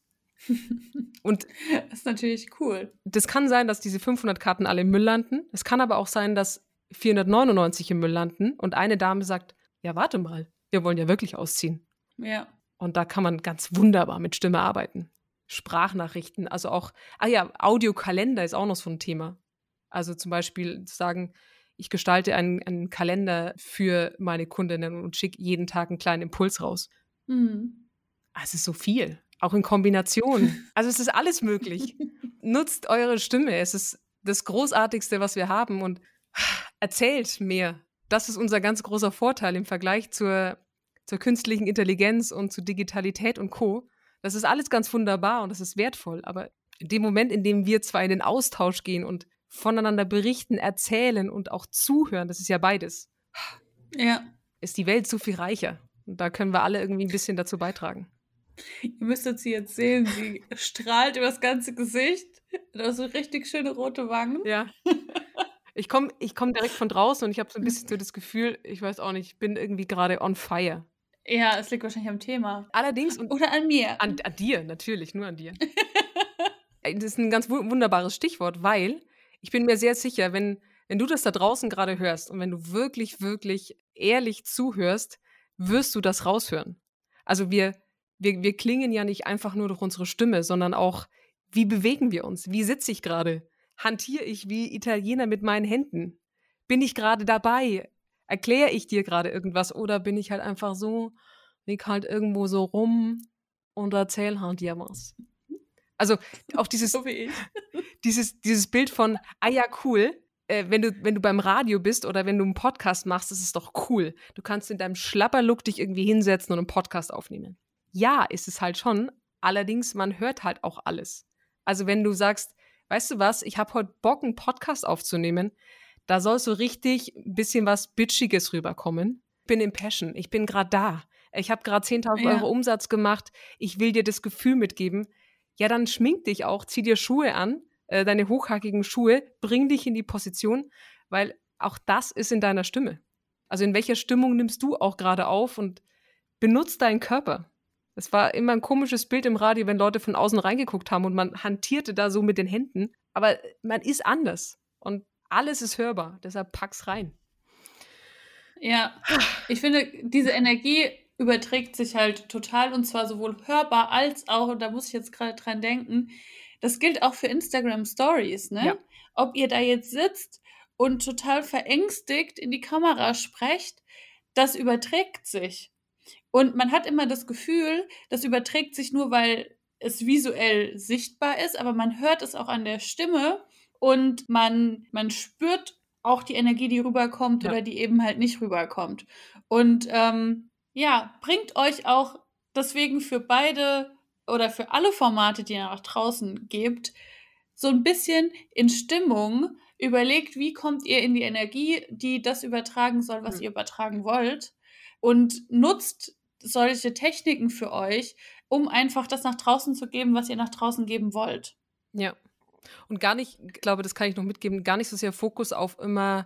Und das ist natürlich cool. Das kann sein, dass diese fünfhundert Karten alle im Müll landen. Es kann aber auch sein, dass vierhundertneunundneunzig im Müll landen und eine Dame sagt, ja, warte mal, wir wollen ja wirklich ausziehen. Ja. Und da kann man ganz wunderbar mit Stimme arbeiten. Sprachnachrichten, also auch, ah ja, Audiokalender ist auch noch so ein Thema. Also zum Beispiel sagen, ich gestalte einen, einen Kalender für meine Kundinnen und schicke jeden Tag einen kleinen Impuls raus. Mhm. Es ist so viel, auch in Kombination. Also es ist alles möglich. Nutzt eure Stimme, es ist das Großartigste, was wir haben und erzählt mehr. Das ist unser ganz großer Vorteil im Vergleich zur zur künstlichen Intelligenz und zu Digitalität und Co. Das ist alles ganz wunderbar und das ist wertvoll. Aber in dem Moment, in dem wir zwar in den Austausch gehen und voneinander berichten, erzählen und auch zuhören, das ist ja beides, ja. ist die Welt so viel reicher. Und da können wir alle irgendwie ein bisschen dazu beitragen. Ihr müsstet sie jetzt sehen, sie strahlt über das ganze Gesicht. Da hast so richtig schöne rote Wangen. Ja. Ich komme ich komm direkt von draußen und ich habe so ein bisschen so das Gefühl, ich weiß auch nicht, ich bin irgendwie gerade on fire. Ja, es liegt wahrscheinlich am Thema. Allerdings. Und Oder an mir. An, an dir, natürlich, nur an dir. Das ist ein ganz wunderbares Stichwort, weil ich bin mir sehr sicher, wenn, wenn du das da draußen gerade hörst und wenn du wirklich, wirklich ehrlich zuhörst, wirst du das raushören. Also wir, wir, wir klingen ja nicht einfach nur durch unsere Stimme, sondern auch, wie bewegen wir uns? Wie sitze ich gerade? Hantiere ich wie Italiener mit meinen Händen? Bin ich gerade dabei? Erkläre ich dir gerade irgendwas oder bin ich halt einfach so, lieg halt irgendwo so rum und erzähl halt dir was. Also auch dieses, So wie ich. dieses, dieses Bild von, ah ja, cool, äh, wenn du, wenn du beim Radio bist oder wenn du einen Podcast machst, das ist doch cool. Du kannst in deinem Schlapperlook dich irgendwie hinsetzen und einen Podcast aufnehmen. Ja, ist es halt schon, allerdings, man hört halt auch alles. Also wenn du sagst, weißt du was, ich habe heute Bock, einen Podcast aufzunehmen, da soll so richtig ein bisschen was Bitchiges rüberkommen. Ich bin im Passion, ich bin gerade da. Ich habe gerade zehntausend Ja. Euro Umsatz gemacht. Ich will dir das Gefühl mitgeben. Ja, dann schmink dich auch, zieh dir Schuhe an, äh, deine hochhackigen Schuhe, bring dich in die Position, weil auch das ist in deiner Stimme. Also in welcher Stimmung nimmst du auch gerade auf und benutzt deinen Körper. Es war immer ein komisches Bild im Radio, wenn Leute von außen reingeguckt haben und man hantierte da so mit den Händen. Aber man ist anders und alles ist hörbar, deshalb pack's rein. Ja, ich finde, diese Energie überträgt sich halt total und zwar sowohl hörbar als auch, und da muss ich jetzt gerade dran denken, das gilt auch für Instagram Stories, ne? Ja. Ob ihr da jetzt sitzt und total verängstigt in die Kamera sprecht, das überträgt sich. Und man hat immer das Gefühl, das überträgt sich nur, weil es visuell sichtbar ist, aber man hört es auch an der Stimme und man, man spürt auch die Energie, die rüberkommt Ja. oder die eben halt nicht rüberkommt. Und ähm, ja, bringt euch auch deswegen für beide oder für alle Formate, die ihr nach draußen gebt, so ein bisschen in Stimmung. Überlegt, wie kommt ihr in die Energie, die das übertragen soll, was Mhm. ihr übertragen wollt. Und nutzt solche Techniken für euch, um einfach das nach draußen zu geben, was ihr nach draußen geben wollt. Ja. Und gar nicht, ich glaube, das kann ich noch mitgeben, gar nicht so sehr Fokus auf immer,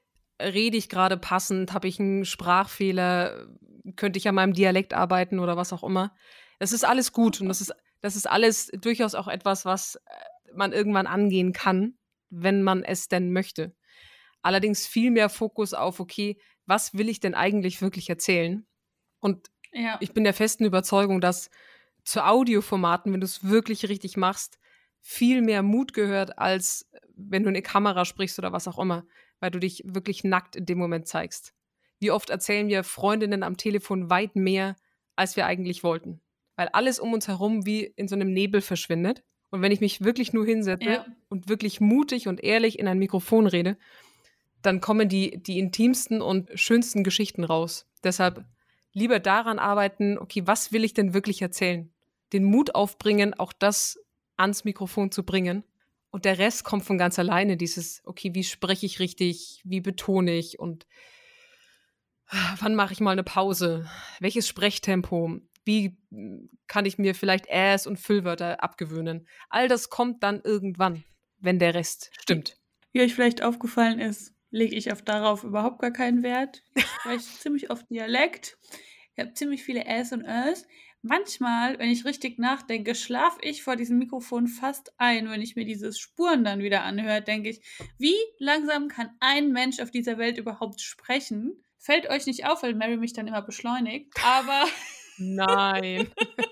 rede ich gerade passend, habe ich einen Sprachfehler, könnte ich an meinem Dialekt arbeiten oder was auch immer. Das ist alles gut und das ist, das ist alles durchaus auch etwas, was man irgendwann angehen kann, wenn man es denn möchte. Allerdings viel mehr Fokus auf, okay, was will ich denn eigentlich wirklich erzählen? Und Ja. ich bin der festen Überzeugung, dass zu Audioformaten, wenn du es wirklich richtig machst, viel mehr Mut gehört, als wenn du in eine Kamera sprichst oder was auch immer, weil du dich wirklich nackt in dem Moment zeigst. Wie oft erzählen wir Freundinnen am Telefon weit mehr, als wir eigentlich wollten, weil alles um uns herum wie in so einem Nebel verschwindet. Und wenn ich mich wirklich nur hinsetze Ja. und wirklich mutig und ehrlich in ein Mikrofon rede, dann kommen die, die intimsten und schönsten Geschichten raus. Deshalb lieber daran arbeiten, okay, was will ich denn wirklich erzählen? Den Mut aufbringen, auch das ans Mikrofon zu bringen. Und der Rest kommt von ganz alleine, dieses, okay, wie spreche ich richtig, wie betone ich und wann mache ich mal eine Pause, welches Sprechtempo. Wie kann ich mir vielleicht Äs und Füllwörter abgewöhnen? All das kommt dann irgendwann, wenn der Rest stimmt. Wie euch vielleicht aufgefallen ist, lege ich auf darauf überhaupt gar keinen Wert. Ich spreche ziemlich oft Dialekt. Ich habe ziemlich viele Äs und Ös. Manchmal, wenn ich richtig nachdenke, schlafe ich vor diesem Mikrofon fast ein. Wenn ich mir diese Spuren dann wieder anhöre, denke ich, wie langsam kann ein Mensch auf dieser Welt überhaupt sprechen? Fällt euch nicht auf, weil Mary mich dann immer beschleunigt. Aber Nein,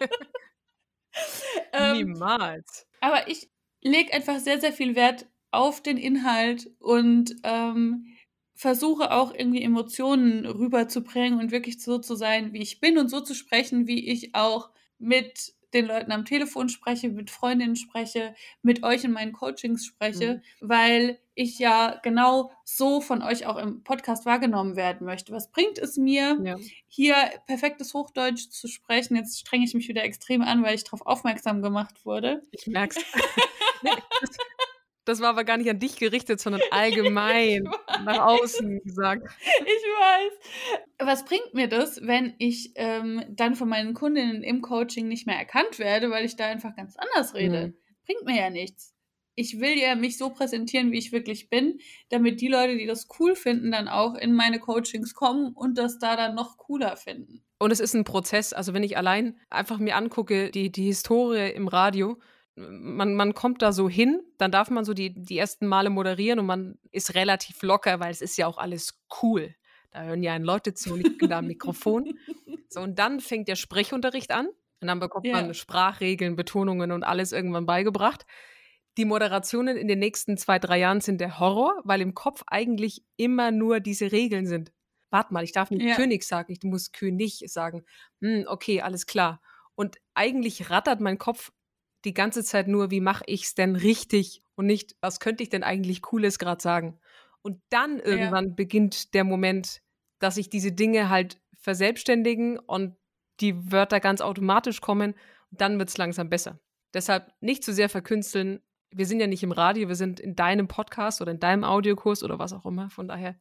ähm, niemals. aber ich lege einfach sehr, sehr viel Wert auf den Inhalt und ähm, versuche auch irgendwie Emotionen rüberzubringen und wirklich so zu sein, wie ich bin und so zu sprechen, wie ich auch mit den Leuten am Telefon spreche, mit Freundinnen spreche, mit euch in meinen Coachings spreche, Mhm. weil ich ja genau so von euch auch im Podcast wahrgenommen werden möchte. Was bringt es mir, Ja. hier perfektes Hochdeutsch zu sprechen? Jetzt strenge ich mich wieder extrem an, weil ich darauf aufmerksam gemacht wurde. Ich merk's. Nee, das, das war aber gar nicht an dich gerichtet, sondern allgemein nach außen gesagt. Ich weiß. Was bringt mir das, wenn ich ähm, dann von meinen Kundinnen im Coaching nicht mehr erkannt werde, weil ich da einfach ganz anders rede? Mhm. Bringt mir ja nichts. Ich will ja mich so präsentieren, wie ich wirklich bin, damit die Leute, die das cool finden, dann auch in meine Coachings kommen und das da dann noch cooler finden. Und es ist ein Prozess. Also wenn ich allein einfach mir angucke, die, die Historie im Radio, man, man kommt da so hin, dann darf man so die, die ersten Male moderieren und man ist relativ locker, weil es ist ja auch alles cool. Da hören ja einen Leute zu und ich bin da am Mikrofon. So, und dann fängt der Sprechunterricht an und dann bekommt Ja. man Sprachregeln, Betonungen und alles irgendwann beigebracht. Die Moderationen in den nächsten zwei, drei Jahren sind der Horror, weil im Kopf eigentlich immer nur diese Regeln sind. Warte mal, ich darf nicht Ja. König sagen, ich muss König sagen. Hm, okay, alles klar. Und eigentlich rattert mein Kopf die ganze Zeit nur, wie mache ich es denn richtig und nicht, was könnte ich denn eigentlich Cooles gerade sagen. Und dann irgendwann Ja. beginnt der Moment, dass sich diese Dinge halt verselbstständigen und die Wörter ganz automatisch kommen. Und dann wird es langsam besser. Deshalb nicht zu sehr verkünsteln. Wir sind ja nicht im Radio, wir sind in deinem Podcast oder in deinem Audiokurs oder was auch immer. Von daher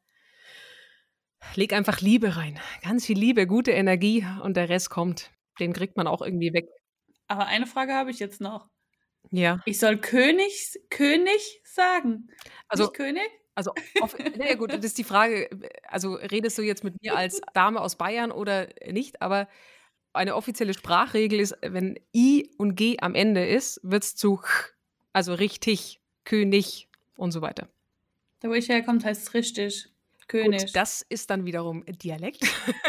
leg einfach Liebe rein. Ganz viel Liebe, gute Energie und der Rest kommt. Den kriegt man auch irgendwie weg. Aber eine Frage habe ich jetzt noch. Ja. Ich soll König, König sagen. Also, nicht König? Also, off- naja, gut, das ist die Frage. Also, redest du jetzt mit mir als Dame aus Bayern oder nicht? Aber eine offizielle Sprachregel ist, wenn I und G am Ende ist, wird es zu ch, also richtig, König und so weiter. Da, wo ich herkomme, heißt es richtig. König. Gut, das ist dann wiederum Dialekt.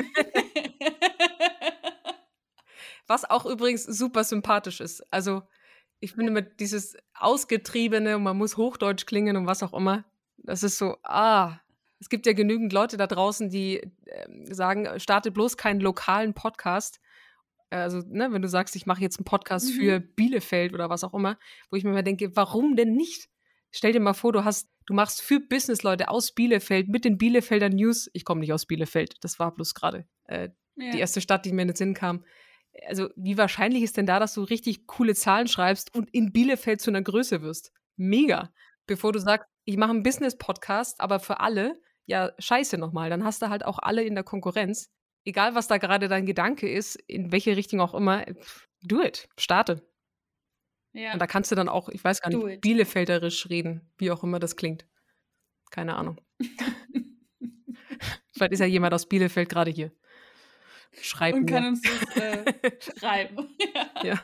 Was auch übrigens super sympathisch ist. Also, ich finde immer dieses Ausgetriebene und man muss Hochdeutsch klingen und was auch immer, das ist so, ah, es gibt ja genügend Leute da draußen, die äh, sagen, starte bloß keinen lokalen Podcast. Also, ne, wenn du sagst, ich mache jetzt einen Podcast Mhm. für Bielefeld oder was auch immer, wo ich mir immer denke, warum denn nicht? Stell dir mal vor, du hast, du machst für Businessleute aus Bielefeld mit den Bielefelder News. Ich komme nicht aus Bielefeld, das war bloß gerade äh, Ja. die erste Stadt, die mir in den Sinn kam. Also, wie wahrscheinlich ist denn da, dass du richtig coole Zahlen schreibst und in Bielefeld zu einer Größe wirst? Mega. Bevor du sagst, ich mache einen Business-Podcast, aber für alle, ja, scheiße nochmal. Dann hast du halt auch alle in der Konkurrenz. Egal, was da gerade dein Gedanke ist, in welche Richtung auch immer, pff, do it. Starte. Ja. Und da kannst du dann auch, ich weiß gar Do nicht, it. bielefelderisch reden, wie auch immer das klingt. Keine Ahnung. Vielleicht ist ja jemand aus Bielefeld gerade hier. Schreib Und mir. kann uns das äh, schreiben. Ja. Ja.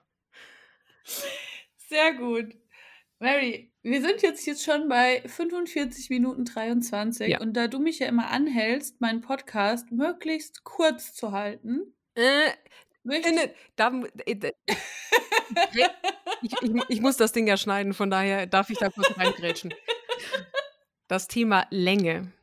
Sehr gut. Mary, wir sind jetzt, jetzt schon bei fünfundvierzig Minuten dreiundzwanzig Ja. und da du mich ja immer anhältst, meinen Podcast möglichst kurz zu halten, Äh, möchte äh, ich... ne, da, äh, äh, ich, ich, ich muss das Ding ja schneiden, von daher darf ich da kurz reingrätschen. Das Thema Länge.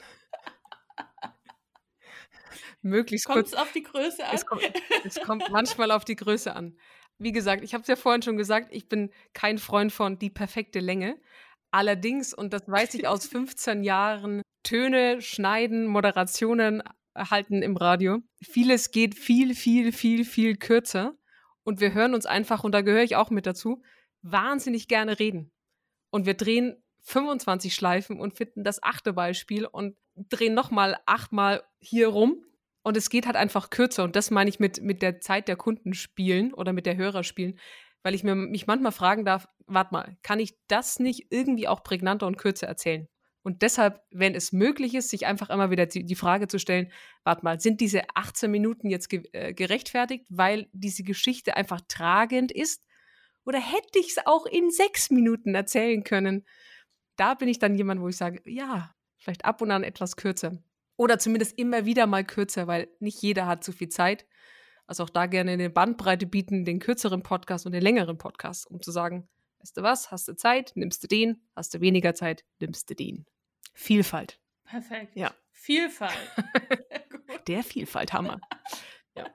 Möglichst Kommt kurz. es auf die Größe an? Es kommt, es kommt manchmal auf die Größe an. Wie gesagt, ich habe es ja vorhin schon gesagt, ich bin kein Freund von die perfekte Länge. Allerdings, und das weiß ich aus fünfzehn Jahren Töne, Schneiden, Moderationen halten im Radio, vieles geht viel, viel, viel, viel kürzer. Und wir hören uns einfach, und da gehöre ich auch mit dazu, wahnsinnig gerne reden. Und wir drehen fünfundzwanzig Schleifen und finden das achte Beispiel und drehen nochmal achtmal hier rum. Und es geht halt einfach kürzer. Und das meine ich mit, mit der Zeit der Kunden spielen oder mit der Hörer spielen, weil ich mir, mich manchmal fragen darf, warte mal, kann ich das nicht irgendwie auch prägnanter und kürzer erzählen? Und deshalb, wenn es möglich ist, sich einfach immer wieder die, die Frage zu stellen, warte mal, sind diese achtzehn Minuten jetzt ge- äh, gerechtfertigt, weil diese Geschichte einfach tragend ist? Oder hätte ich es auch in sechs Minuten erzählen können? Da bin ich dann jemand, wo ich sage, ja, vielleicht ab und an etwas kürzer. Oder zumindest immer wieder mal kürzer, weil nicht jeder hat so viel Zeit. Also auch da gerne eine Bandbreite bieten, den kürzeren Podcast und den längeren Podcast, um zu sagen, weißt du was, hast du Zeit, nimmst du den, hast du weniger Zeit, nimmst du den. Vielfalt. Perfekt. Ja. Vielfalt. Der Vielfalthammer. Ja.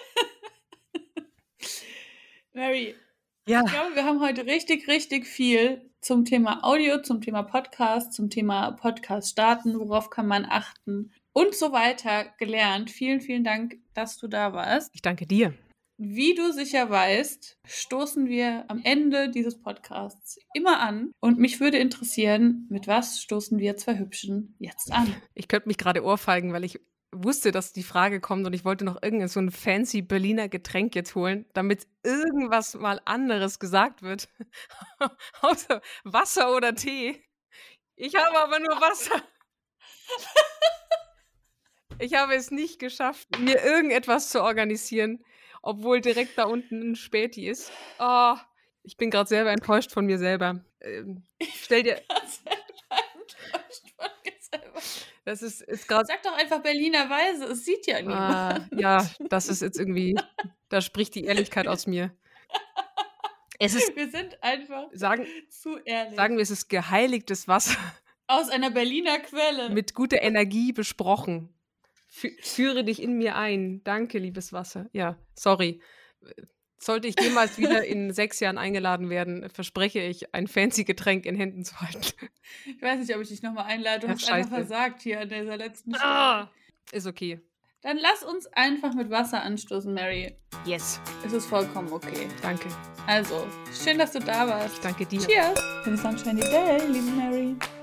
Mary, Ja. ich glaube, wir haben heute richtig, richtig viel zum Thema Audio, zum Thema Podcast, zum Thema Podcast starten, worauf kann man achten und so weiter gelernt. Vielen, vielen Dank, dass du da warst. Ich danke dir. Wie du sicher weißt, stoßen wir am Ende dieses Podcasts immer an. Und mich würde interessieren, mit was stoßen wir zwei Hübschen jetzt an? Ich könnte mich gerade ohrfeigen, weil ich wusste, dass die Frage kommt und ich wollte noch irgendein so ein fancy Berliner Getränk jetzt holen, damit irgendwas mal anderes gesagt wird. Außer Wasser oder Tee. Ich habe aber nur Wasser. Ich habe es nicht geschafft, mir irgendetwas zu organisieren, obwohl direkt da unten ein Späti ist. Oh, ich bin gerade selber enttäuscht von mir selber. Ähm, stell dir... Das ist, ist gerade. Sag doch einfach Berliner Weise, es sieht ja niemand. Ah, ja, das ist jetzt irgendwie, da spricht die Ehrlichkeit aus mir. Es ist, wir sind einfach sagen, zu ehrlich. Sagen wir, es ist geheiligtes Wasser. Aus einer Berliner Quelle. Mit guter Energie besprochen. Fü- führe dich in mir ein. Danke, liebes Wasser. Ja, sorry. Sollte ich jemals wieder in sechs Jahren eingeladen werden, verspreche ich, ein fancy Getränk in Händen zu halten. Ich weiß nicht, ob ich dich nochmal einlade. Du Ja, hast scheiße. einfach versagt hier an dieser letzten Stelle. Ah, ist okay. Dann lass uns einfach mit Wasser anstoßen, Mary. Yes. Es ist vollkommen okay. Danke. Also, schön, dass du da warst. Ich danke dir. Cheers. Für the sunshiny day, liebe Mary.